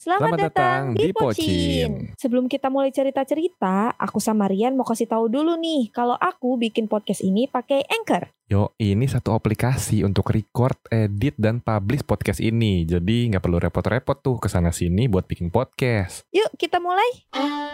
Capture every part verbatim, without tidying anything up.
Selamat, Selamat datang di Pocin. Sebelum kita mulai cerita-cerita, aku sama Rian mau kasih tahu dulu nih kalau aku bikin podcast ini pakai Anchor. Yo, ini satu aplikasi untuk record, edit, dan publish podcast ini. Jadi nggak perlu repot-repot tuh kesana sini buat bikin podcast. Yuk kita mulai.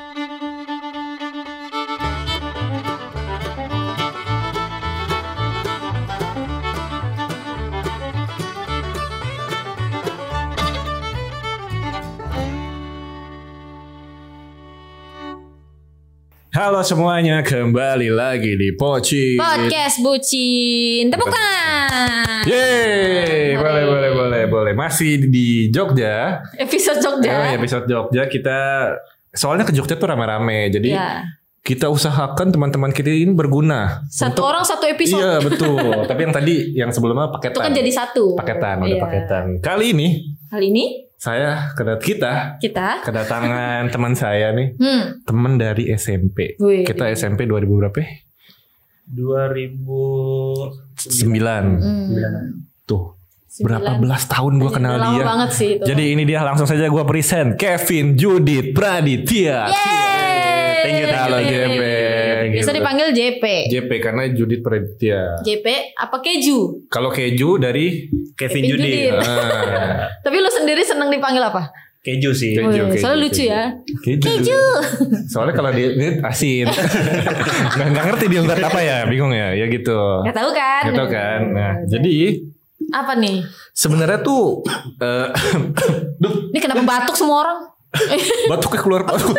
Halo semuanya, kembali lagi di Pocin Podcast Bucin. Tepuk tangan. Yeay, boleh, boleh, boleh, boleh. Masih di Jogja. Episode Jogja. Eh, episode Jogja. Kita, soalnya ke Jogja tuh rame-rame. Jadi ya, kita usahakan teman-teman kita ini berguna. Satu untuk, orang satu episode. Iya, betul. Tapi yang tadi, yang sebelumnya paketan. Itu kan jadi satu. Paketan, udah iya. paketan. Kali ini. Kali ini. Saya kedat kita, kita kedatangan teman saya nih, hmm. teman dari S M P. Wih, kita S M P dua ribu berapa? dua ribu sembilan. Hmm. Tuh, berapa belas tahun gue kenal lama dia. Banget sih itu. Jadi ini dia, langsung saja gue present Kevin Judith Praditya. Yeay. Thank you, halo J P. Biasa dipanggil J P. J P karena Judith Praditya. J P apa keju? Kalau keju dari Kevin, Kevin Judith. Ah. Tapi lu sendiri seneng dipanggil apa? Keju sih. Keju, oh, keju, soalnya keju, lucu keju. ya. Keju. keju. Soalnya kalau dia, dia asin. nggak, nggak ngerti dia ngerti apa ya, bingung ya, ya gitu. Nggak tahu kan? Nggak tahu kan. Nah, jadi apa nih? Sebenarnya tuh, uh, ini kenapa batuk semua orang? Batuknya keluar batuk.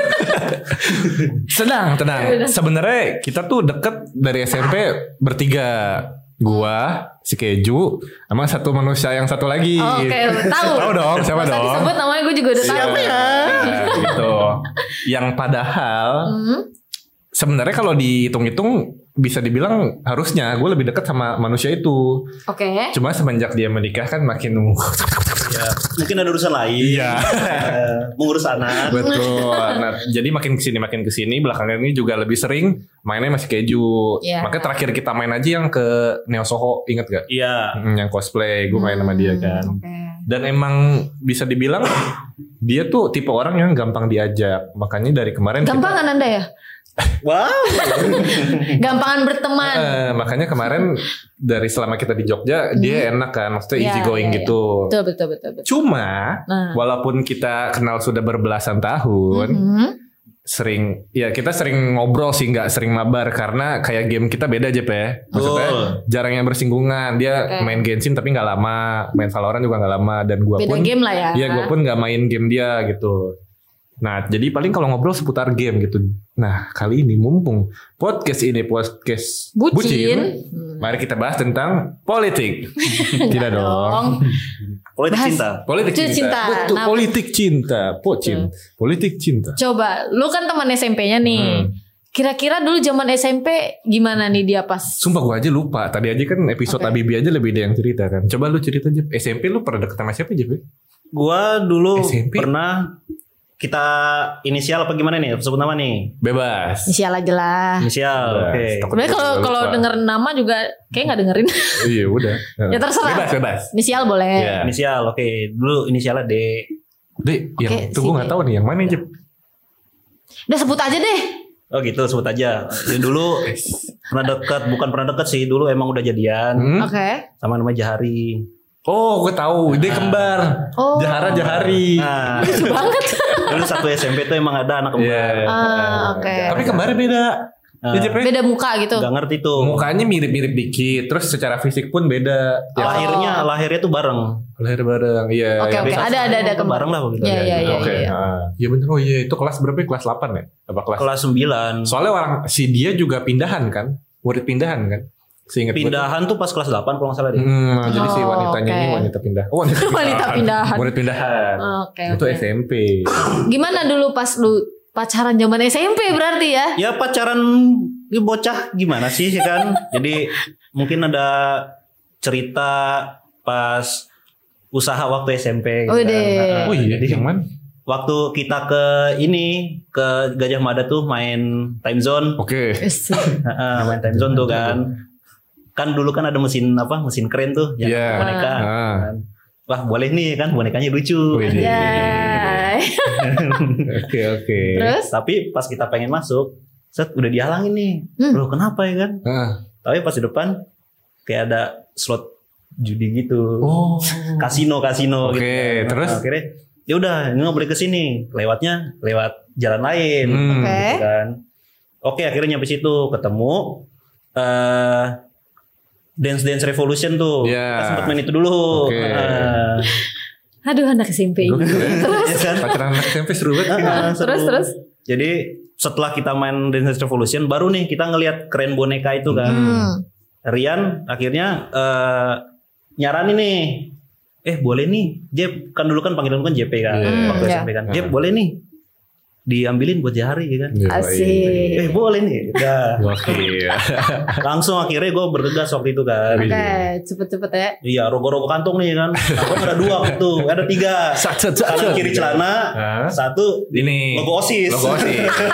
Tenang, tenang. Sebenarnya kita tuh deket dari S M P bertiga. Gua, si Keju, sama satu manusia yang satu lagi. Oh, oke, okay. Tahu. Tahu dong, siapa Masa dong? disebut namanya gue juga udah tahu. Siapa ya? Nah, gitu. Yang padahal hmm? sebenarnya kalau dihitung-hitung bisa dibilang harusnya gue lebih dekat sama manusia itu. Oke. Okay. Cuma semenjak dia menikah kan makin ya, mungkin ada urusan lain. Iya. Mengurus anak. Betul. Nah, jadi makin kesini makin kesini belakangan ini juga lebih sering mainnya masih Keju. Yeah. Makanya terakhir kita main aja yang ke Neo Soho, inget gak? Iya. Yeah. Yang cosplay gue main hmm, sama dia kan. Okay. Dan emang bisa dibilang dia tuh tipe orang yang gampang diajak. Makanya dari kemarin gampangan kita, Anda ya? Wow. Gampangan berteman. Uh, makanya kemarin dari selama kita di Jogja hmm. dia enak kan, maksudnya easy yeah, going yeah, gitu. Betul, betul betul betul. Cuma nah. walaupun kita kenal sudah berbelasan tahun, mm-hmm. sering ya kita sering ngobrol sih, nggak sering mabar karena kayak game kita beda aja Pe. Maksudnya oh. jarang yang bersinggungan. Dia okay. main Genshin tapi nggak lama, main Valorant juga nggak lama, dan gua beda pun game lah ya. Iya, gua pun nggak main game dia gitu. Nah, jadi paling kalau ngobrol seputar game gitu. Nah, kali ini mumpung podcast ini podcast Bucin, Bucin hmm. mari kita bahas tentang politik. Tidak dong. Politik bahas. cinta. Politik cinta. cinta. Betul, nah, politik cinta. Pocin. Hmm. Politik cinta. Coba, lu kan teman S M P-nya nih. Hmm. Kira-kira dulu zaman S M P gimana nih dia pas? Sumpah gue aja lupa. Tadi aja kan episode okay. Abibi aja lebih ada yang cerita kan. Coba lu cerita aja. S M P lu pernah deket sama siapa aja, Be? Gua dulu S M P? Pernah. Kita inisial apa gimana nih? Sebut nama nih. Bebas. Inisial aja lah. Inisial. Oke. Okay. Sebenarnya kalau kalau denger nama juga kayak nggak dengerin. Iya udah. Ya terserah. Bebas bebas. Inisial boleh. Yeah. Inisial. Oke. Okay. Dulu inisialnya D. D. Yang okay, itu gue nggak tahu nih yang mana Jep. Udah sebut aja deh. Oh gitu, sebut aja. Jadi dulu pernah dekat, bukan pernah dekat sih. Dulu emang udah jadian. Hmm? Oke. Okay. Sama nama Jahari. Oh, gue tahu. Dia kembar. Oh. Jahara Jahari. Nah, lucu banget. Dulu satu S M P tuh emang ada anak kembar. Yeah. Ah, oke. Okay. Tapi kembarnya beda. Nah, beda muka gitu. Gak ngerti tuh. Mukanya mirip-mirip dikit. Terus secara fisik pun beda. Oh. Lahirnya, lahirnya tuh bareng. Lahir bareng. Iya. Oke, okay, oke. Okay. Ada ada ada kembar. Bareng lah begitu. Iya, iya, iya. Oke. Iya bener. Oh iya, itu kelas berapa? Kelas delapan ya? Apa kelas? Kelas sembilan. Soalnya orang si dia juga pindahan kan? Murid pindahan kan? Seinget pindahan gue tuh pas kelas delapan kalau nggak salah deh. Hmm, oh, jadi si wanitanya okay. ini wanita pindah. Oh, wanita pindahan. wanita pindahan. Murid pindahan. Oke. Okay, itu okay. S M P. Gimana dulu pas lu pacaran zaman S M P berarti ya? Ya pacaran bocah gimana sih kan? Jadi mungkin ada cerita pas usaha waktu S M P. Oh, gitu kan. Nah, oh iya, jadi yang mana? Waktu kita ke ini ke Gajah Mada tuh main time zone. Oke. Okay. main time zone tuh kan. Kan dulu kan ada mesin apa? Mesin keren tuh yang yeah. boneka. Ah. Wah, boleh nih kan bonekanya lucu. Yeah. Oke oke. Terus? Tapi pas kita pengen masuk, set udah dihalangin nih. Hmm. Loh kenapa ya kan? Uh. Tapi pas di depan kayak ada slot judi gitu. Oh. Kasino kasino Oke, gitu. terus? Nah, akhirnya ya udah ini nggak boleh kesini. Lewatnya lewat jalan lain. Hmm. Oke. Gitu kan. Oke akhirnya nyampe situ ketemu. eh Dance Dance Revolution tuh. Yeah. Kita sempat main itu dulu. Oke. Uh, Aduh anak S M P. Terus ya kan? Pacaran anak S M P seru banget. Ah, seru. terus terus. Jadi setelah kita main Dance Dance Revolution baru nih kita ngelihat keren boneka itu kan. Hmm. Rian akhirnya eh nyaranin nih. Eh boleh nih Jep, kan dulu kan panggilan kan J P kan. Yeah. Waktu Hmm, S M P kan. yeah. Jep boleh nih diambilin buat Jahari kan. Asik. Eh boleh nih. Udah. Gokil. Langsung akhirnya gue bergegas waktu itu kan. Oke, cepet-cepet ya. Iya, rogo-rogo kantong nih kan. Aku ada dua tuh, ada tiga. Sat, sat, sat, Kanan sat. kiri celana, Hah? satu Ini logo OSIS. Logo OSIS.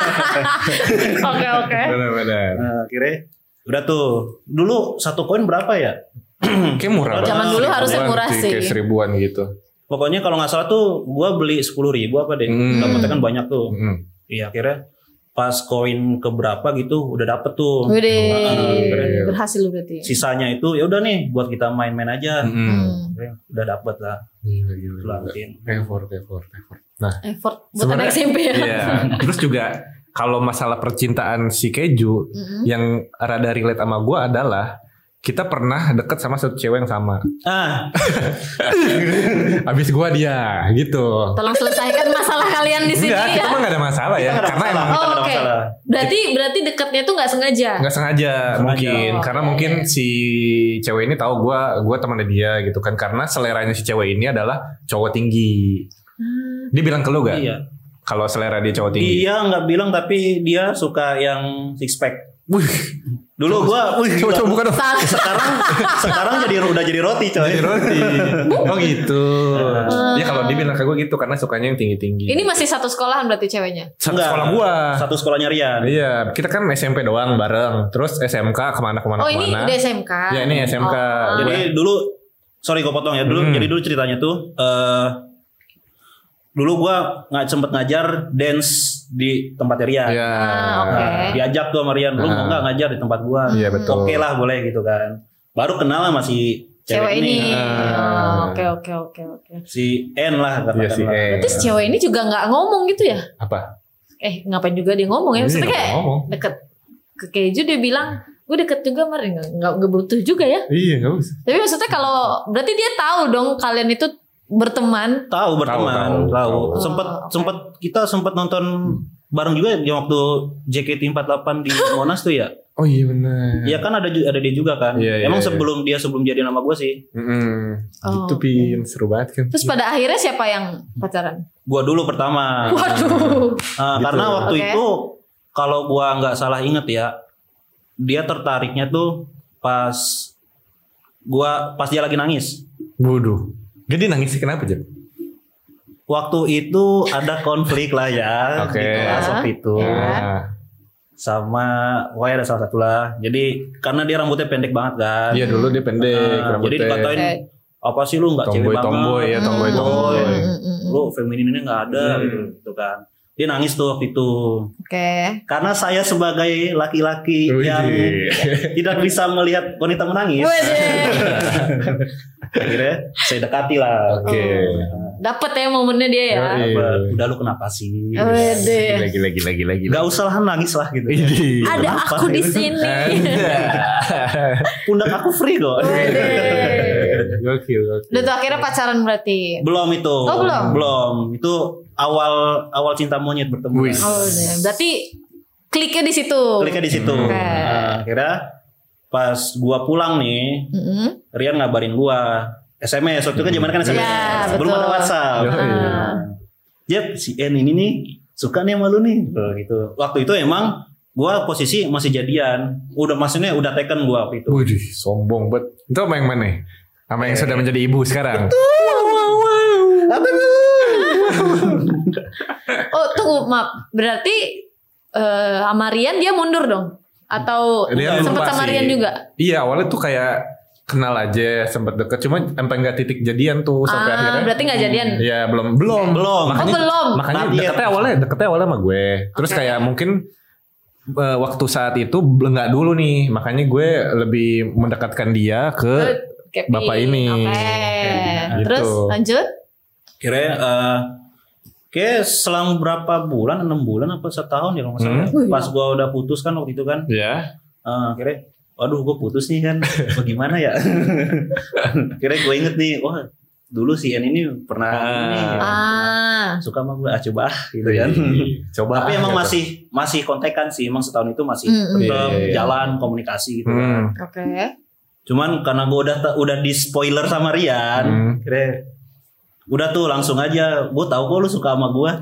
Oke oke. Benar-benar. Nah, akhirnya udah tuh. Dulu satu koin berapa ya? Kayak murah banget. Zaman dulu harusnya Seribuan murah sih. Kayak seribuan gitu. Pokoknya kalau nggak salah tuh, gua beli sepuluh ribu apa deh. Hmm. Dapetnya kan banyak tuh. Hmm. Iya, akhirnya pas koin keberapa gitu udah dapet tuh. Udah Iya. berhasil lu berarti. Sisanya itu ya udah nih buat kita main-main aja. Hmm. Hmm. Akhirnya udah dapet lah. Gila, gila, gila. Lakuin. Effort, effort, effort. Nah, Effort buat anak S M P ya. Iya. Terus juga kalau masalah percintaan si Keju Mm-mm. yang rada relate sama gue adalah kita pernah deket sama satu cewek yang sama. Ah, Abis gue dia gitu. Tolong selesaikan masalah kalian di sini Enggak, kita ya. mah gak ada masalah kita ya. nggak ada Karena masalah. emang Kita nggak ada Oh, oke. masalah. Berarti berarti dekatnya tuh nggak sengaja. nggak sengaja Nggak mungkin sengaja. karena Oh, mungkin iya. si cewek ini tahu gue gue temannya dia gitu kan, karena seleranya si cewek ini adalah cowok tinggi. Hmm. Dia bilang ke lu gak? Iya. Kalau selera dia cowok tinggi. Dia nggak bilang tapi dia suka yang six pack. Wih, Dulu gua, wih, coba coba gila. buka dong. sekarang sekarang jadi udah jadi roti coy. Jadi roti. Oh gitu. Ya kalau dia bilang ke gue gitu karena sukanya yang tinggi tinggi. Ini masih satu sekolahan berarti ceweknya. satu Enggak, sekolah gua. Satu sekolahnya Rian. Iya, kita kan S M P doang bareng. Terus S M K kemana kemana Oh ini kemana. udah S M K. Ya ini S M K. Oh. Jadi dulu, sorry gue potong ya dulu. Hmm. Jadi dulu ceritanya tuh, eh dulu gua nggak sempet ngajar dance di tempatnya Rian. Iya. Ah, oke. Diajak tuh sama Rian, lu mau Ah. nggak ngajar di tempat gua? Iya betul. Oke lah boleh gitu kan. Baru kenal sama si cewek, Cewek ini. Ah. Oh, Oke oke oke oke. Si N lah katakanlah. Iya si E. Berarti si cewek ini juga nggak ngomong gitu ya? Apa? Eh ngapain juga dia ngomong ya? Maksudnya Iya, kayak ngomong. deket ke Keju dia bilang gue deket juga Mar, nggak nggak nggak butuh juga ya. Iya nggak usah. Tapi maksudnya kalau berarti dia tahu dong kalian itu berteman. Tahu berteman, tahu, tahu. tahu. Sempet Oh, oke. sempet kita sempet nonton bareng juga yang waktu J K T empat delapan di Monas tuh ya. Oh iya benar. Iya kan ada ju- ada dia juga kan. Iya, iya, Emang iya. sebelum dia sebelum jadi nama gue sih. Mm-mm. Oh, Gitu Pin, seru banget kan. Terus pada akhirnya siapa yang pacaran? Gua dulu pertama. Waduh. Nah, Gitu. karena waktu Oke. itu kalau gua nggak salah inget ya, dia tertariknya tuh pas gua pas dia lagi nangis. Bodoh. Jadi nangis sih kenapa Jep? Waktu itu ada konflik lah ya Oke. di kelas waktu itu. Ah. Sama wah ada salah satu lah. Jadi karena dia rambutnya pendek banget kan. Iya dulu dia pendek. Nah, jadi rambutnya. dikatain Oke. apa sih lu nggak cewek tomboy banget. tomboy ya tomboy Hmm, tomboy. hmm, hmm, hmm. Lu femininnya nggak ada Hmm. gitu, gitu kan. Dia nangis tuh waktu itu. Oke. Karena saya sebagai laki-laki Wih. yang tidak bisa melihat wanita menangis. Wede. Akhirnya saya dekati lah. Oke. Dapet ya momennya dia ya. Yoi. Apa, udah lu kenapa sih? Wede. Lagi lagi lagi lagi. Gak usah lah nangis lah gitu. Ini. Ada Kenapa aku di gitu? sini. Pundak aku free kok. Wede. Gokil, gokil. Udah tuh akhirnya pacaran berarti. Belum itu. Oh, belum? Belum. Itu awal awal cinta monyet bertemu. Wih. Oh, udah. Berarti kliknya di situ. Kliknya di situ. Oke. Nah, akhirnya pas gua pulang nih, Mm-mm. Rian ngabarin gua S M S. Waktu itu kan zaman kan S M S. Iya, Belum betul. ada WhatsApp. Yoi. Ah. Jep, si N ini nih suka nih sama lu nih. Oh, gitu. Waktu itu emang gua posisi masih jadian. Udah maksudnya udah taken gua waktu itu. Waduh, sombong banget. Itu sama yang mana? Sama yang sudah menjadi ibu sekarang. Oh tunggu maaf. Berarti eh sama Rian dia mundur dong? Atau Rian sempat lupa sama sih. Rian juga? Iya, awalnya tuh kayak kenal aja, sempat deket, cuma sampai nggak titik jadian tuh sampai ah, akhirnya. Berarti nggak jadian? Iya belum belum belum. Makanya, oh belum. Makanya Nah, deketnya awalnya deketnya awalnya sama gue. Terus okay. kayak mungkin uh, waktu saat itu nggak dulu nih, makanya gue lebih mendekatkan dia ke Kepi. bapak ini. Oke. Okay. Gitu. Terus lanjut? Kira uh, kayak selang berapa bulan, enam bulan apa setahun ya kalau nggak salah. Hmm. Pas gue udah putus kan waktu itu kan. Iya. Uh, kira waduh gue putus nih kan, bagaimana ya? Kira gue inget nih, wah dulu si N ini pernah ah. ini, ah. suka sama gue, ah coba ah gitu kan. Coba. Tapi emang gitu. masih masih kontekan sih, emang setahun itu masih Mm, tetap iya, iya, iya. jalan komunikasi gitu Hmm. kan. Oke. Okay. Cuman karena gue udah udah di spoiler sama Rian, Hmm. kira udah tuh langsung aja, gue tahu kok lu suka sama gue.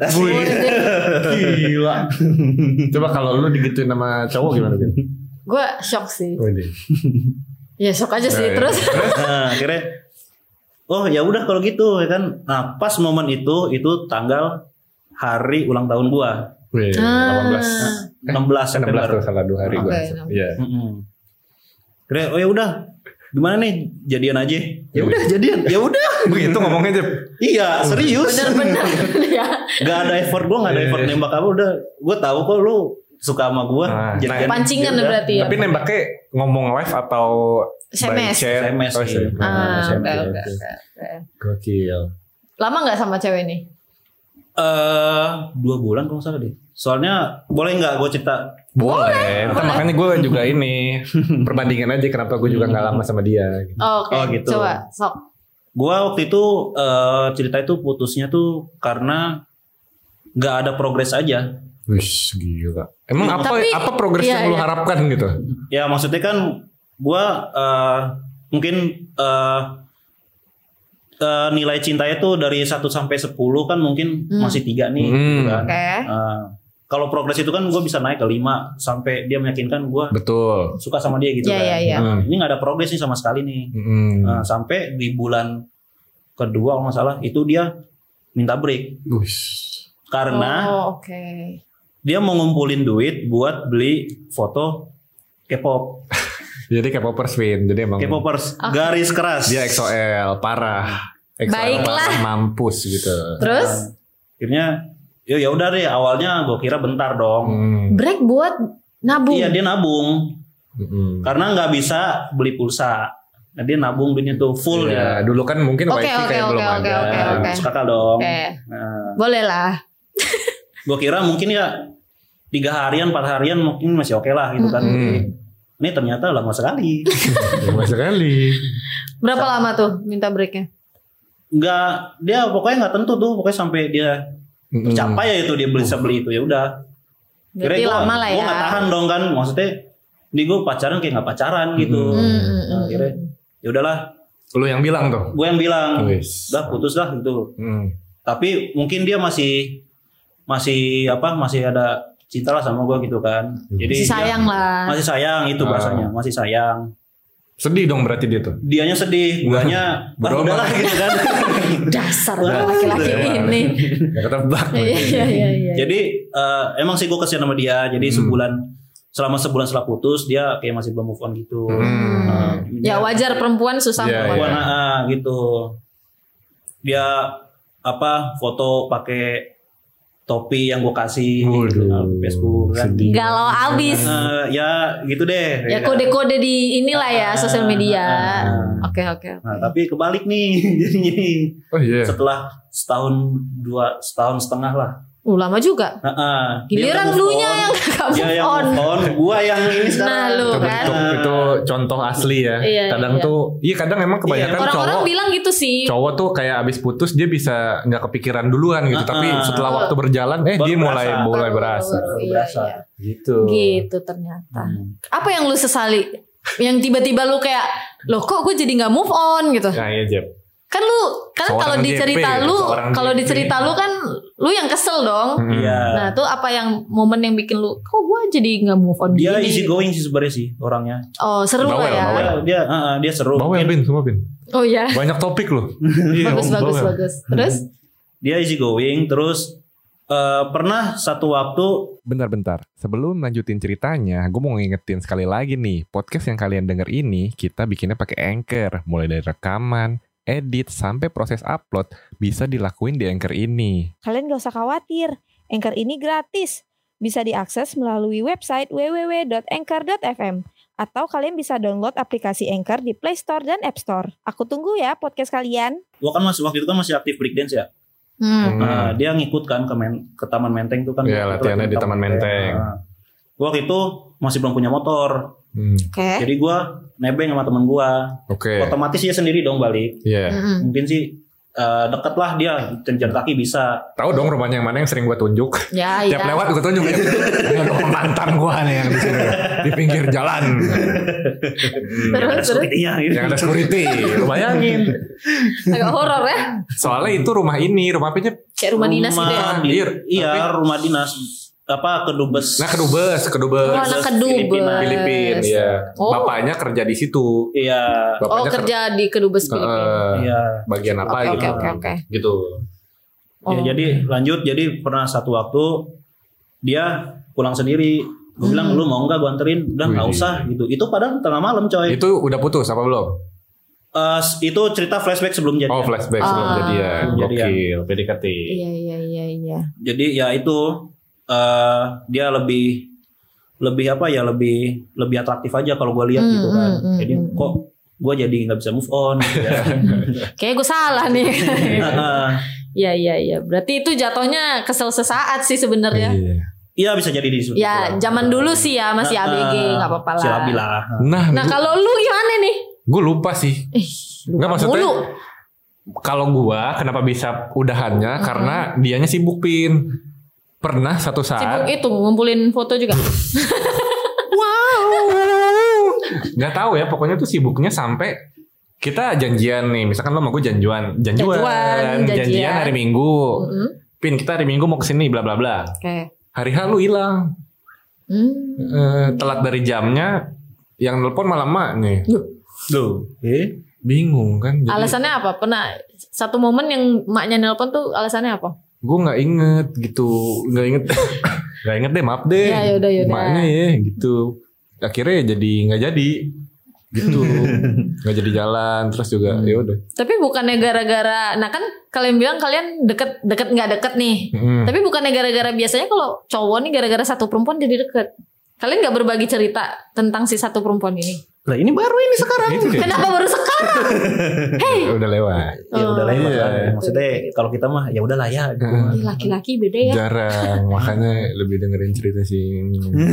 Gila. Coba kalau lu digituin sama cowok gimana Bin? Gue shock sih. Oh, Ya shock aja sih. Nah, Terus Nah, akhirnya oh ya udah kalau gitu ya kan. Nah, pas momen itu itu tanggal hari ulang tahun gua. Wih, Ah. delapan belas enam belas enam belas September. tuh salah dua hari Oke, gua. enam belas. Iya. Mm-mm. Akhirnya oh ya udah. Gimana nih? Jadian aja. Ya udah jadian. Ya udah. Begitu ngomongnya Jep. Iya, serius. bener-bener ya. Gak ada effort gua, gak ada effort nembak kamu udah. Gua tahu kok lu suka sama gua. Nah, Jadian. Pancingan Ya udah. berarti ya. Tapi nembaknya ngomong live atau S M S? by chat? S M S Oh, sih. S M S. Ah, S M S. oke, oke, oke, oke. Gokil. Lama nggak sama cewek ini? Eh, dua bulan kalau nggak salah deh. Soalnya boleh nggak gue cerita? Boleh. Ntar makanya gue juga ini perbandingan aja kenapa gue juga nggak lama sama dia. Gitu. Oh, Oke, Oh, gitu. coba sok. Gue waktu itu eh, cerita itu putusnya tuh karena nggak ada progres aja. Wih, gila. Emang apa Tapi, apa progres iya, yang lu iya. harapkan gitu? Ya maksudnya kan gue eh, mungkin eh, eh, nilai cintanya tuh dari satu sampai sepuluh kan mungkin Hmm. masih tiga nih. Hmm. Gitu kan. Oke. Eh, kalau progres itu kan gue bisa naik ke lima sampai dia meyakinkan gue Betul. suka sama dia gitu Iya, kan. iya, iya. Nah, ini nggak ada progres nih sama sekali nih. Hmm. Nah, sampai di bulan kedua kalau nggak salah itu dia minta break Wih. karena Oh, oke. dia mau ngumpulin duit buat beli foto K-pop, Jadi K-popers Vin. Jadi emang K-popers Oke. garis keras. dia X O L parah. X O L Baiklah. parah, mampus gitu. Terus Nah, akhirnya ya ya udah deh, awalnya gue kira bentar dong. Hmm. break buat nabung. Iya dia nabung Hmm. karena nggak bisa beli pulsa. Nah, dia nabung duitnya tuh full Ya, ya. dulu kan mungkin Oke, wifi oke, kayak oke, belum oke, ada. oke, oke. Masuk akal dong. Oke. Nah, Boleh lah. gue kira mungkin ya tiga harian, empat harian mungkin masih oke lah gitu kan. Hmm. Ini ternyata lama sekali. Lama sekali. Berapa lama tuh minta breaknya? Nggak, dia pokoknya nggak tentu tuh, pokoknya sampai dia Hmm. tercapai ya itu dia bisa beli itu ya udah. Berarti gua, lama lah ya. Gue nggak tahan dong kan, maksudnya di gue pacaran kayak nggak pacaran gitu. Hmm. Hmm, hmm, Nah, hmm. akhirnya ya udahlah, Lu yang bilang tuh. gue yang bilang, Wis. udah putus dah gitu. Hmm. Tapi mungkin dia masih masih apa masih ada cinta lah sama gue gitu kan. Jadi Masih dia- sayang lah. masih sayang itu Ah. bahasanya, masih sayang. Sedih dong berarti dia tuh. Dianya sedih, guanya ah, Berubah. udahlah gitu kan. Dasar Wah, laki-laki iya, ini. Gak ketebak. Iya iya iya. iya. Jadi eh, emang sih gue kasihan sama dia. Jadi Hmm. sebulan selama sebulan setelah putus dia kayak masih belum move on gitu. Hmm. Nah, Ya dia- wajar perempuan susah Iya, move on. iya. Warna ah, gitu. Dia apa foto pakai topi yang gue kasih gitu, Waduh, di Facebook kan. sedih. Galau abis. Eh, ya gitu deh. Ya kode-kode di inilah ya sosial media. Ah. Oke oke. Nah tapi kebalik nih jadinya nih. Oh iya. Setelah setahun dua setahun setengah lah. Uh lama juga. Nah, ah, dia Giliran udah move lu nya on. yang gak Dia move yang on. move on, gua yang ini sekarang. Nah, lu Itu kan. bentuk itu contoh asli ya. Iya, kadang iya. tuh, iya kadang emang kebanyakan Orang-orang cowok. bilang gitu sih. Cowok tuh kayak abis putus dia bisa nggak kepikiran duluan gitu, Ah, tapi ah. setelah waktu berjalan, eh Baru dia mulai berasa. mulai Baru- berasa. baru- iya, berasa. iya. Gitu. Gitu ternyata. Hmm. Apa yang lu sesali? Yang tiba-tiba lu kayak, loh kok gue jadi nggak move on gitu. Nah iya Jeb. Kan lu kan Seorang kalau J P, dicerita lu, seorang kalau J P. dicerita lu kan lu yang kesel dong. Hmm. Iya. Nah, tuh apa yang momen yang bikin lu kok gue jadi nggak move on Dia gini? easy going sih sebenarnya sih orangnya. Oh, seru Bawel, lah ya. bawel. Dia dia, ah, ah, dia seru. Bawel Mungkin Bin, semua Bin. Oh ya. Banyak topik loh. Iya, Bagus Om, bagus bawel. bagus. Terus Dia easy going terus Uh, pernah satu waktu. Bentar-bentar, sebelum lanjutin ceritanya, gue mau ngingetin sekali lagi nih, podcast yang kalian denger ini kita bikinnya pakai Anchor, mulai dari rekaman, edit, sampai proses upload bisa dilakuin di Anchor ini. Kalian gak usah khawatir, Anchor ini gratis. Bisa diakses melalui website w w w dot anchor dot f m atau kalian bisa download aplikasi Anchor di Play Store dan App Store. Aku tunggu ya podcast kalian. Gua kan masih waktu itu kan masih aktif breakdance ya. Hmm. Nah, dia ngikut kan ke, men, ke Taman Menteng tuh kan. Iya, latihannya di Taman Menteng. Nah, gua waktu itu masih belum punya motor. Hmm. Oke. Okay. Jadi gua nebeng sama temen gua. Oke. Okay. Otomatis dia sendiri dong balik. Iya. Yeah. Mm-hmm. Mungkin sih uh, deket lah dia, jalan kaki bisa. Tahu dong rumahnya yang mana yang sering gua tunjuk. Ya, Tiap ya. lewat gua tunjuk. Ini ada mantan gua nih yang di sini di pinggir jalan. Hmm, yang ada security-nya gitu. Yang ada security. Lu bayangin. Agak horor ya. Soalnya itu rumah ini, rumah apa aja? Kayak rumah dinas gitu ya. Di, Iya, iya, tapi- rumah dinas. Apa kedubes? Nah, kedubes, kedubes. Oh, anak kedubes. Filipina. Filipina, iya. Oh. Bapaknya kerja di situ. Iya. Oh, Bapaknya kerja di kedubes ker- Filipina. eh, Iya. bagian apa Oke, gitu. oke, oke, oke. Gitu. Ya, Oh. jadi lanjut. Jadi pernah satu waktu dia pulang sendiri. Gue Hmm. bilang, lu mau nggak gue anterin? Udah nggak Wih. usah gitu. Itu padahal tengah malam coy. Itu udah putus apa belum? Eh, itu cerita flashback sebelum jadi. Oh, flashback sebelum Ah. jadian. Sebelum jadian. Gokil, P D K T. Iya, iya, iya, iya. Jadi ya itu eh dia lebih lebih apa ya lebih lebih atraktif aja kalau gue lihat Hmm, gitu kan. hmm, hmm, Jadi hmm. kok gue jadi nggak bisa move on. Gitu ya. Kayaknya gue salah nih. Heeh. Iya, iya, iya. Berarti itu jatuhnya kesel sesaat sih sebenarnya. Iya. Iya bisa jadi di situ. Ya, zaman dulu sih ya masih A B G, nggak apa-apa lah. Si Labi lah. Nah, Nah, kalau lu gimana nih? gue lupa sih. Eh, Nggak, maksudnya mulu. kalau gua kenapa bisa udahannya karena dianya sibuk pin. Pernah satu Sibuk saat itu ngumpulin foto juga. nggak tahu ya, pokoknya tuh sibuknya sampai kita janjian nih, misalkan lo sama gue janjian, janjian, Janjuan, janjian janjian. hari Minggu, Mm-mm. pin kita hari Minggu mau kesini, bla bla bla. Oke. Hari H lu hilang, Hmm. Eh, telat dari jamnya, yang nelpon malah mak nih, Duh. Eh? bingung kan? Jadi, Alasannya apa? Pernah satu momen yang maknya nelpon tuh alasannya apa? gue nggak inget gitu, nggak inget, nggak inget deh, maaf deh, Ya, yaudah, yaudah. maknya ya gitu. Akhirnya jadi nggak jadi, gitu, nggak jadi jalan, terus juga ya udah. Tapi bukannya gara-gara, nah kan kalian bilang kalian deket deket nggak deket nih. Hmm. Tapi bukannya gara-gara biasanya kalau cowok nih gara-gara satu perempuan jadi deket. Kalian nggak berbagi cerita tentang si satu perempuan ini? Lah ini baru ini sekarang. Itu dia. Kenapa baru sekarang? Hei, Udah lewat. Ya udah lah Iya. ya. Maksudnya kalau kita mah ya udah lah ya. Gitu. Nah. Ih, laki-laki beda ya. Jarang, makanya lebih dengerin cerita sih.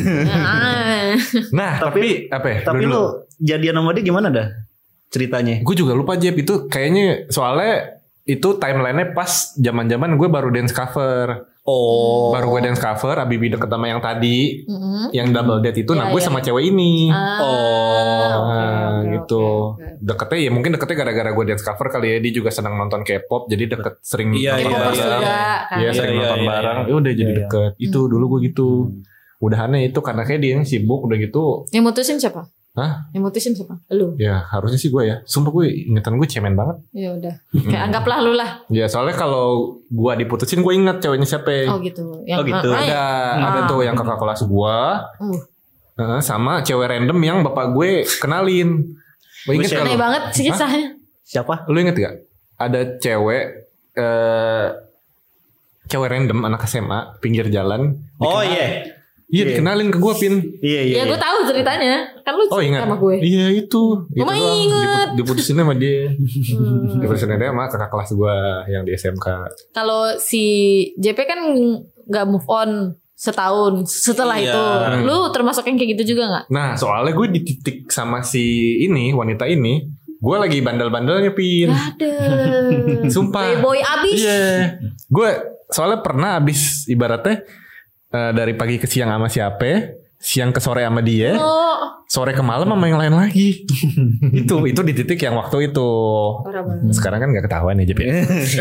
Ah. Nah, tapi, apa ya? Tapi Dulu. lu jadian sama dia gimana dah ceritanya? Gue juga lupa Jep, itu kayaknya soalnya itu timelinenya pas zaman-zaman gue baru dance cover. Oh. Baru gue dance cover, Abibi deket sama yang tadi, Mm-mm. yang double date itu, nah Iya, gue iya. sama cewek ini. Ah, Oh. oke, Nah, oke, gitu. oke, oke. Deketnya ya mungkin deketnya gara-gara gue dance cover kali ya. Dia juga senang nonton K-pop, jadi deket sering Iya, nonton iya, bareng. K-popers juga kan. Iya, sering Iya, nonton iya, bareng. iya. Ya udah jadi Iya, iya. deket. Itu dulu gue gitu. Udahannya itu karena kayak dia yang sibuk udah gitu. Yang mutusin siapa? Hah? Yang mutusin siapa? Lu. Ya harusnya sih gue ya. Sumpah gue ingetan gue cemen banget. Ya udah. Kayak anggaplah lu lah. Ya soalnya kalau gue diputusin gue inget ceweknya siapa. Oh gitu. Yang Oh, gitu. ah, ah, Ada ada tuh yang kakak kelas gue. Uh. Eh, sama cewek random yang bapak gue kenalin. Lo inget Buset. gak Aneh lo? banget sih kisahnya. Siapa? Lu inget gak? Ada cewek eh cewek random anak S M A pinggir jalan. Oh Dikenal- iya. Iya Iya. dikenalin ke gue Pin. Iya iya. Ya gue tahu ceritanya. Kan lu Oh cerita ingat sama gue. Iya itu. Itu mah doang. inget. Diput- Diputusin sama dia. Hmm. Diputusin dia sama kakak kelas gue yang di S M K. Kalau si J P kan nggak move on setahun setelah Iya. itu. Lu termasuk yang kayak gitu juga nggak? Nah soalnya gue di titik sama si ini wanita ini, gue lagi bandel-bandelnya Pin. Ada. Sumpah. Playboy abis. Iya. Gue soalnya pernah abis ibaratnya eh, dari pagi ke siang sama siapa, siang ke sore sama dia, Oh. sore ke malam sama yang lain lagi. itu itu di titik yang waktu itu. Parah banget. Sekarang kan nggak ketahuan ya Jep ya.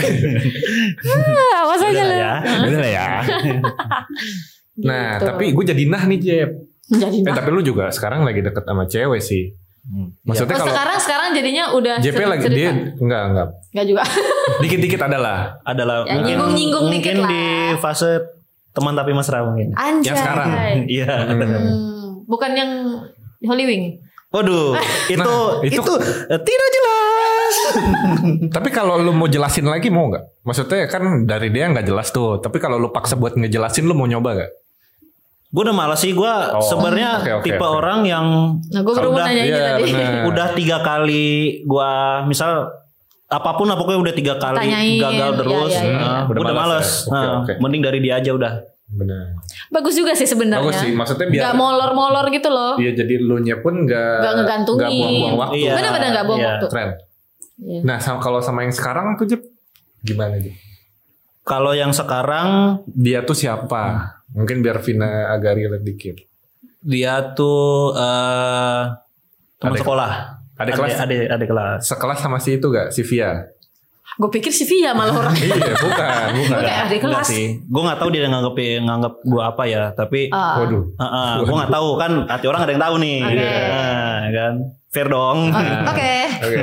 Ah, masa Udah aja lah lu. ya. Udah lah ya. Nah Gitu. tapi gue jadi nah nih Jep. Jadi Eh nah. tapi lu juga sekarang lagi deket sama cewek sih. Maksudnya Oh, kalau sekarang sekarang jadinya udah J P lagi dia cerita. enggak enggak. Enggak juga. Dikit-dikit adalah. Adalah Ya, mungkin nyinggung-nyinggung mungkin dikit lah. di fase teman tapi mesra mungkin. Anjay. Yang sekarang. Iya. Hmm, bukan yang Holy Wing. Waduh, itu, Nah, itu itu- eh, tidak jelas. Tapi kalau lu mau jelasin lagi mau nggak? Maksudnya kan dari dia nggak jelas tuh. Tapi kalau lu paksa buat ngejelasin, lu mau nyoba nggak? Gue udah malas sih. Gue Oh, sebenarnya oke, oke, tipe oke. orang yang Nah, gue baru mau Udah, nanya itu iya, tadi. benar. udah tiga kali gue misal apapun lah pokoknya udah tiga kali Tanyain, gagal iya, terus. iya, iya. Nah, Udah udah malas males. ya? Oke, Nah, oke. Mending dari dia aja udah. Benar. Bagus juga sih sebenarnya. Bagus sih, maksudnya biar- Gak molor-molor gitu loh. Iya, jadi lu nya pun nggak Nggak ngegantungin. nggak buang-buang waktu. Iya. Bener-bener gak buang Iya. waktu. Keren. Iya. Nah, sama, kalau sama yang sekarang tuh Jep, gimana Jep? Kalau yang sekarang Dia tuh siapa? Mungkin biar Vina agak relate dikit. dia tuh eh teman Adik- sekolah. adik kelas? Adik, adik kelas. Sekelas sama si itu gak? Si Via? Gue pikir si Via malah orang. Iya, bukan, bukan. Gue kayak adik Enggak kelas. sih. Gue nggak tahu dia nganggap nganggap gue apa ya. Tapi Ah. Waduh. gue nggak tahu kan. Hati orang ada yang tahu nih. Oke. Nah, kan. Fair dong. Oh, Oke. Oke.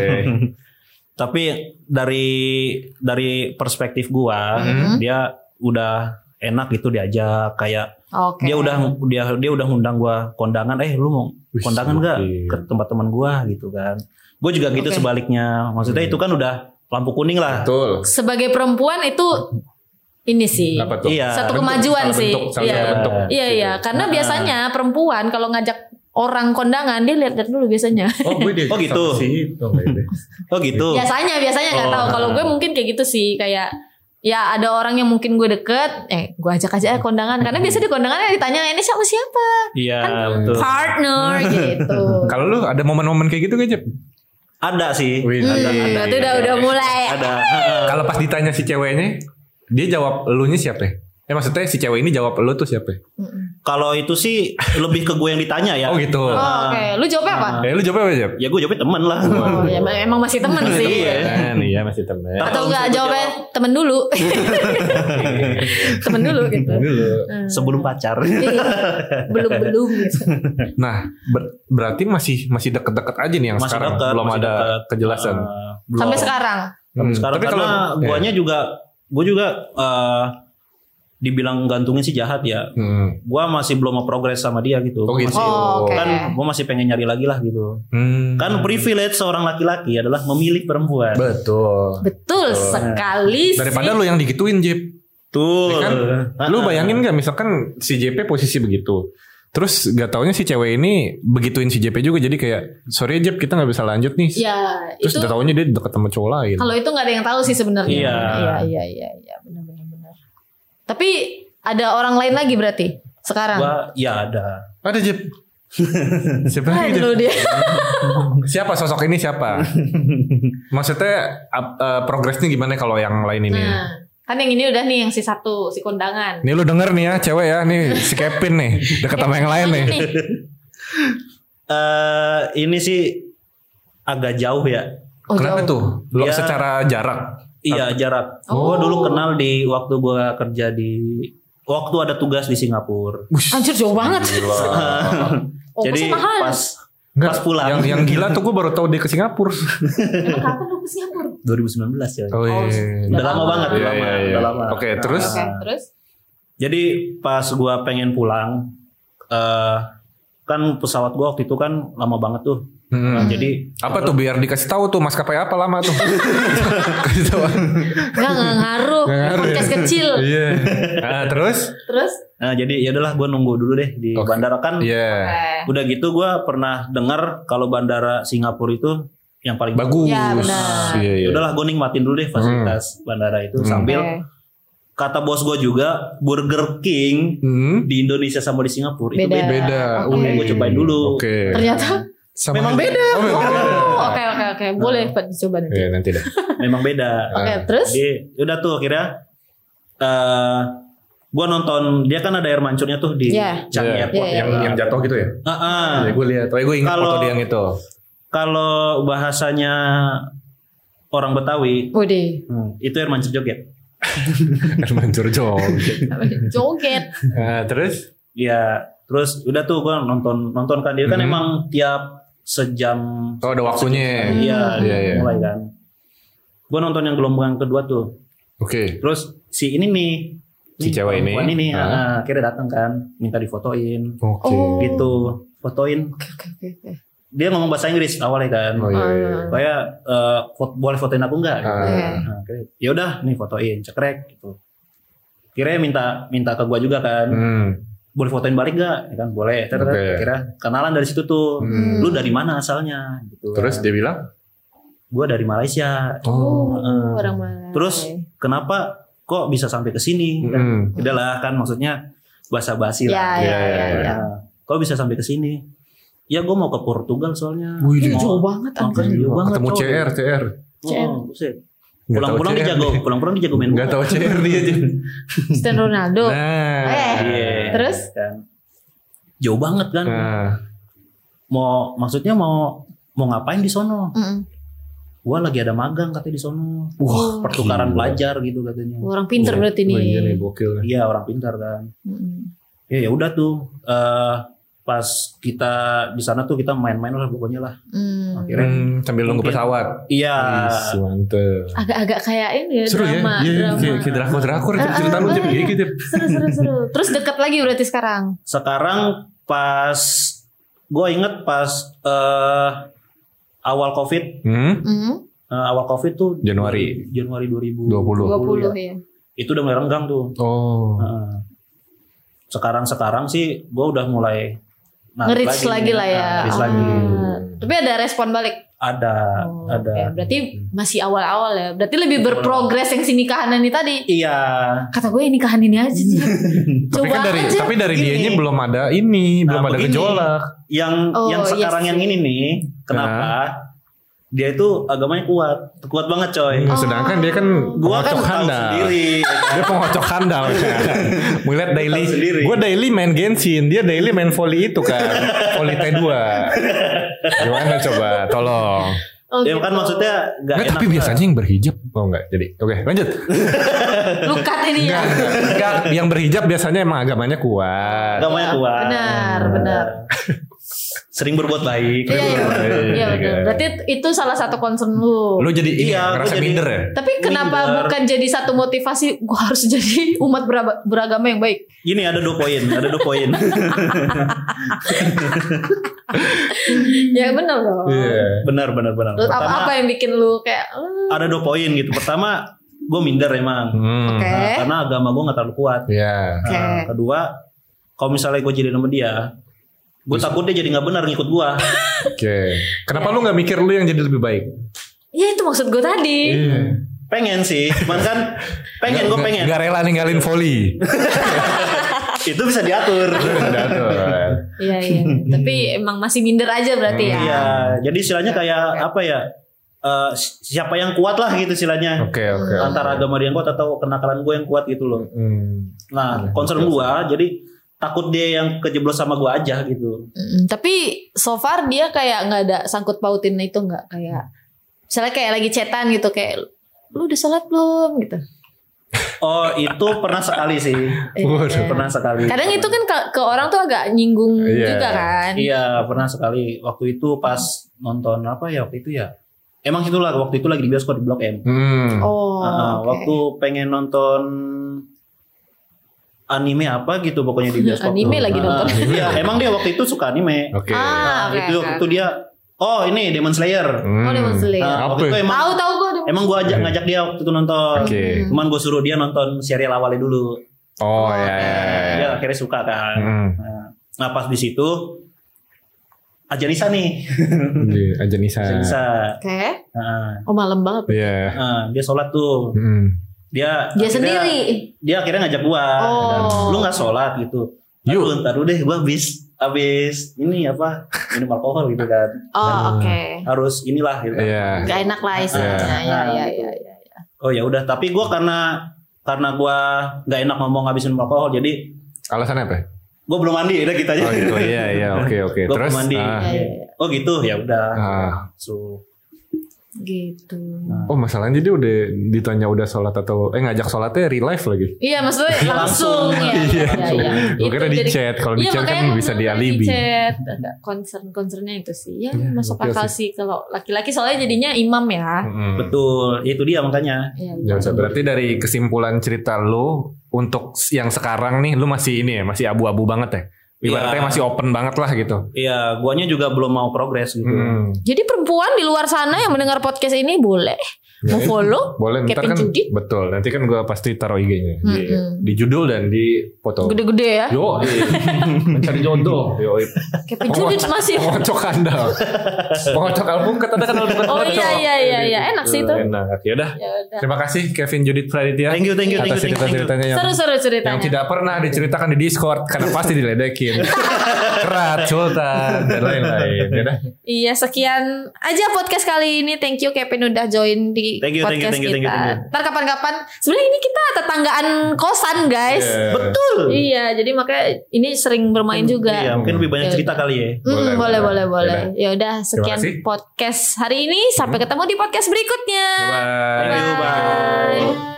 Tapi dari dari perspektif gua, Mhm. dia udah enak gitu diajak kayak Oke. dia udah dia dia udah ngundang gua kondangan, eh lu mau Wih, kondangan nggak gokil. ke tempat teman gua gitu kan. Gue juga gitu Oke. sebaliknya. Maksudnya Hmm. itu kan udah lampu kuning lah. Betul. Sebagai perempuan itu ini sih. Apa tuh? Iya. Satu Bentuk, kemajuan salah sih. bentuk, salah Iya. satu bentuk. Iya iya, karena Ah. biasanya perempuan kalau ngajak orang kondangan dia lihat-lihat dulu biasanya. Oh, gue dia Oh, gitu. sama si itu, nggak ada. Oh gitu. biasanya biasanya nggak Oh. tahu. Kalau gue mungkin kayak gitu sih, kayak ya ada orang yang mungkin gue deket, eh gue ajak aja kondangan karena biasa di kondangan ditanya ini siapa siapa Iya Kan betul. partner gitu. Kalau lu ada momen-momen kayak gitu gak Jep? Ada sih. Wih, Hmm, ada. berarti udah udah mulai. Ada. Kalau pas ditanya si ceweknya, dia jawab elunya siapa? Eh maksudnya si cewek ini jawab elu tuh siapa? Kalau itu sih lebih ke gue yang ditanya ya. Oh gitu. Oh, Oke, lu jawabnya apa? Eh lu jawab apa Jep? Ya gue jawabnya temen lah. Oh, ya emang masih temen sih. Kan, iya masih temen. Tapi- Atau Kalau enggak misalnya gue jawabnya temen dulu. temen dulu gitu. Dulu. Hmm. Sebelum pacar. Iya, belum-belum gitu. Nah, ber- berarti masih masih deket-deket aja nih yang Masih sekarang dekat, belum masih ada dekat. kejelasan. Uh, belum. Sampai sekarang. Sampai Hmm, sekarang tapi karena kalau- guanya juga gue juga uh, dibilang gantungin sih jahat ya. Hmm. Gua masih belum mau progres sama dia gitu. Oh, Gua gitu. masih, Oh, oke. Kan gue masih pengen nyari lagi lah gitu. Hmm. Kan privilege seorang laki-laki adalah memilih perempuan. Betul. Betul sekali sih. Daripada lu yang digituin Jep. Tuh. Ya kan? Lu bayangin gak misalkan si J P posisi begitu. Terus gak taunya si cewek ini begituin si J P juga. Jadi kayak sorry Jep kita gak bisa lanjut nih. Ya, Terus itu udah taunya dia deket sama cowok lain. kalau itu nggak ada yang tahu sih sebenarnya. Iya. iya, iya, iya, iya, benar-benar benar. Tapi ada orang lain lagi berarti sekarang. Gua ya ada. Ada Jep. Siapa Ah, lagi Jep? dulu dia. Siapa sosok ini siapa? Maksudnya ap- eh, progresnya gimana kalau yang lain ini? Nah, kan yang ini udah nih yang si satu si kondangan. Nih lu denger nih ya cewek ya. Nih si Kevin nih. Deket sama yang lain nih. Eh ini sih agak jauh ya. Oh, Kenapa jauh. tuh? Lu Dia- secara jarak. Iya jarak. Oh. Gue dulu kenal di waktu gue kerja di waktu ada tugas di Singapura. Anjir jauh banget. Oh, Jadi mahal. pas Nggak, pas pulang Yang yang gila tuh gue baru tahu dia ke Singapura. Emang kapan lu ke Singapura? dua ribu sembilan belas ya. Oh, iya. Udah lama banget, udah Iya, lama, iya, iya. udah lama. Oke, terus? Oke, terus? Jadi pas gue pengen pulang, eh kan pesawat gue waktu itu kan lama banget tuh. Hmm. Nah, jadi Apa tuh biar dikasih tahu tuh maskapai apa lama tuh. Kasih tahu. Enggak enggak ngaruh. Nggak ngaruh ya? Podcast kecil. Iya. Nah, terus? Terus? Nah jadi ya udahlah gue nunggu dulu deh di Oke. bandara kan. Iya. Oke. Udah gitu gue pernah dengar kalau bandara Singapura itu yang paling Bagus. Ya, benar. Iya, iya. Ya udahlah gue nikmatin dulu deh fasilitas bandara itu Hmm. sambil Oke. kata bos gue juga Burger King Hmm. di Indonesia sama di Singapura itu Beda. beda. Beda. Oke. Wih. Gua cobain dulu. Oke. Ternyata Sama- Memang beda. Oh, memang beda. Oh, oke oke oke. Boleh Pak dicoba nanti. Iya, nanti dah. Memang beda. Oke, Ah. terus? Jadi udah tuh akhirnya eh gue nonton dia kan ada air mancurnya tuh di Iya. Changi Iya. Airport. Iya, Yang iya. yang jatuh gitu ya? Ah, ah. Ya, gue lihat. Oh, gue ingat Kalau- foto dia yang itu. Kalau bahasanya orang Betawi, Wih, hmm, itu air mancur joget. Kan mancur joget. joget. Nah, terus? Ya, terus udah tuh gue nonton nonton kan dia kan Hmm. emang tiap sejam. Oh, ada waktunya. Iya, Iya, iya. mulai kan. Gue nonton yang gelombang kedua tuh. Oke. Okay. Terus si ini nih, si cewek ini, ini ah. uh, akhirnya datang kan, minta difotoin. Oke. Okay. Oh. Gitu, fotoin. Oke oke oke. Dia ngomong bahasa Inggris awalnya kan. Oh iya. iya. Kayak uh, foto, boleh fotoin aku nggak? Gitu. Ah. Nah, ya udah, nih fotoin, cekrek gitu. Kira minta minta ke gua juga kan. Hmm. Boleh fotoin balik gak? Ya kan boleh. Terus Okay. kira kenalan dari situ tuh. Hmm. Lu dari mana asalnya? Gitu. Terus kan. dia bilang, Gua dari Malaysia. Oh, Uh, orang mana? Terus kenapa kok bisa sampai ke sini? Hmm. Udahlah kan maksudnya basa-basi Ya, lah. ya, Iya, ya, iya, ya. Nah, kok bisa sampai ke sini? Ya gue mau ke Portugal soalnya. Wih, Ih, Mau- jauh banget Makanya anjir. jauh banget. ketemu coy. C R, C R. Oh, C R. buset. Nggak Pulang-pulang tahu dia C R jago, dia. pulang-pulang dia jago main Nggak bola. tahu C R dia aja. Cristiano Ronaldo. Nah. Eh. Iya. Terus? Kan. Jauh banget kan. Nah. Mau maksudnya mau mau ngapain di sono? Mm-mm. Gua lagi ada magang katanya di sono. Wah, Pertukaran gila. pelajar gitu katanya. Orang pinter Iya. berarti nih. Oh, iya nih, gokil. Iya, orang pintar kan. Mm-mm. Ya ya udah tuh eh pas kita di sana tuh kita main-main lah pokoknya lah. Mm. Akhirnya Hmm, sambil nunggu Mungkin- pesawat. iya. Ih, mantep. Agak-agak kayak ini ya, Seru ya? drama, Iya, iya, drama. kayak kayak drakor-drakor Ah, cerita lu ah, Jep. ah, Iya, gitu. Seru seru seru. Terus dekat lagi berarti sekarang. Sekarang pas gue inget pas eh, awal Covid, Hmm? Mm. eh, awal Covid tuh Januari. Januari dua ribu dua puluh. dua puluh ya. ya. Itu udah mulai renggang tuh. Oh. Heeh. Sekarang-sekarang sih gue udah mulai narik Nge-reach lagi lah ya. Nah, nge-reach Ah. lagi. Tapi ada respon balik. Ada, Oh, ada. oke. Berarti masih awal-awal ya. Berarti lebih berprogres yang si nikahan ini tadi. Iya. Kata gue nikahan ini aja sih. Tapi Coba kan dari aja. tapi dari Gini. dianya belum ada ini, Nah, belum ada begini. gejolak. Yang Oh, yang iya sekarang sih. yang ini nih, kenapa? Dia itu agamanya kuat, kuat banget coy. Hmm, sedangkan dia kan Gua kan pengocok tahu handal. sendiri. Dia pengocok handal. Melihat daily, Tahu sendiri. gue daily main Genshin, dia daily main volley itu kan, volley T dua. Gimana coba, tolong. Oh, Ya gitu. kan maksudnya gak Nggak, enak. tapi biasanya yang berhijab, oh enggak, jadi oke lanjut. Lukat ini ya. Enggak, enggak, yang berhijab biasanya emang agamanya kuat. Agamanya kuat. Benar, benar. Sering berbuat baik. Iya, iya. Baik, Iya, benar. kan. Berarti itu salah satu concern lu. Lu jadi ini Iya, ya, ngerasa gua jadi- minder ya? Tapi kenapa Minder. bukan jadi satu motivasi gue harus jadi umat beraba- beragama yang baik? Gini ada dua poin, ada dua poin. Ya benar loh. Iya. benar, benar, benar. Terus apa, Pertama apa yang bikin lu kayak eh, ada dua poin gitu. Pertama, gue minder emang. Hmm. Oke. Nah, karena agama gue nggak terlalu kuat. Iya. Oke. Nah, kedua, kalau misalnya gue jadi sama dia, gue takut dia jadi nggak benar ngikut gue. Oke. Kenapa lu nggak mikir lu yang jadi lebih baik? ya itu maksud gue tadi. Iya. Pengen sih, cuman kan pengen gue pengen. Gak rela ninggalin volley. Itu bisa diatur. Iya iya. Tapi emang masih minder aja berarti ya. Iya, jadi istilahnya kayak apa ya? eh, siapa yang kuat lah gitu istilahnya. Oke oke. Antara agama dia yang kuat atau kenakalan gue yang kuat gitu loh. Hmm. Nah, concern gue jadi takut dia yang kejeblos sama gue aja gitu. Mm, tapi so far dia kayak nggak ada sangkut pautin itu nggak kayak misalnya kayak lagi chatan gitu kayak lu udah sholat belum gitu. Oh, itu pernah sekali sih. Waduh. Pernah sekali. Kadang itu kan ke, ke orang tuh agak nyinggung Iya. juga kan. Iya, pernah sekali. Waktu itu pas nonton apa ya waktu itu ya? Emang itulah waktu itu lagi di bioskop di Blok M. Hmm. Oh. Nah, oke. waktu pengen nonton anime apa gitu pokoknya di bioskop. Anime lagi Ah, nonton. Iya, emang dia waktu itu suka anime. Oke. Ah, Nah, oke, itu oke. waktu itu dia oh ini Demon Slayer. Hmm. Oh, Demon Slayer. Nah, Apa waktu itu ya? emang Tahu tahu gue emang gue ajak ngajak dia waktu itu nonton. Oke. Hmm. Cuman gue suruh dia nonton serial awalnya dulu. Oh ya. ya, ya. Dia akhirnya suka kan. Hmm. Nah, nah, pas di situ Aja Nisa nih. Iya, Aja Nisa. Aja Nisa. Oke. Nah, Oh malam banget. Iya. nah, dia sholat tuh. Hmm. Dia Dia akhirnya- sendiri. Dia akhirnya ngajak gua. Oh. Dan, lu nggak sholat gitu. Yuk. Aduh, ntar dulu deh gua habis habis ini apa minum alkohol gitu kan. Oh oke. Harus inilah gitu. kan. Iya. Gak enak lah istilahnya. Iya. Ya ya ya ya. Oh ya udah, tapi gua karena karena gua nggak enak ngomong habis minum alkohol, jadi Alasannya apa? gua belum mandi udah kita aja. Oh gitu. Iya iya. Oke oke. Gua Terus. belum mandi. ah. Iya, iya, iya. Oh gitu, ya udah. Ah. So, Gitu. Oh masalahnya dia udah ditanya udah sholat atau eh ngajak sholatnya real life lagi. Iya maksudnya langsung ya. Iya. Iya iya. Gue kira di chat, kalau di iya, chat kan bisa dialibi. Di chat ada concern-concernnya itu sih. Ya, Ya, masuk oke akal sih. sih kalau laki-laki soalnya jadinya imam ya. Hmm. Betul, itu dia makanya. Iya. Ya, udah, berarti dari kesimpulan cerita lu untuk yang sekarang nih lu masih ini ya, masih abu-abu banget ya. Ibaratnya Iya. masih open banget lah gitu. Iya, guanya juga belum mau progres gitu. Hmm. Jadi perempuan di luar sana yang mendengar podcast ini boleh mau follow Boleh ntar Kevin kan Judith. betul. Nanti kan gue pasti taruh I G-nya di, Mm-mm. di judul dan di foto. Gede-gede ya. Yo, mencari jodoh. Yo, Kevin Judith masih. pengocok handal. Pengocok alpukat ada kan alpukat. Oh iya iya iya iya enak sih itu. Enak. Ya udah. Ya udah. Terima kasih Kevin Judith Praditya. Thank you, thank you, thank atas you, thank you, thank you. cerita-ceritanya yang Seru-seru ceritanya. yang tidak pernah diceritakan di Discord karena pasti diledekin. Kerat, Sultan dan lain-lain. Ya udah. Iya sekian aja podcast kali ini. Thank you Kevin udah join di Thank you, thank you, podcast thank you, kita. thank you, thank you. Ntar kapan-kapan. Sebenarnya ini kita tetanggaan kosan guys. Yeah. Betul. Iya jadi makanya ini sering bermain juga. Iya, mungkin lebih banyak Ya cerita udah. kali ya. Hmm, Boleh, boleh boleh. boleh boleh. Ya udah sekian kasih. podcast hari ini. Sampai ketemu di podcast berikutnya. Bye. Thank you, bye. Bye.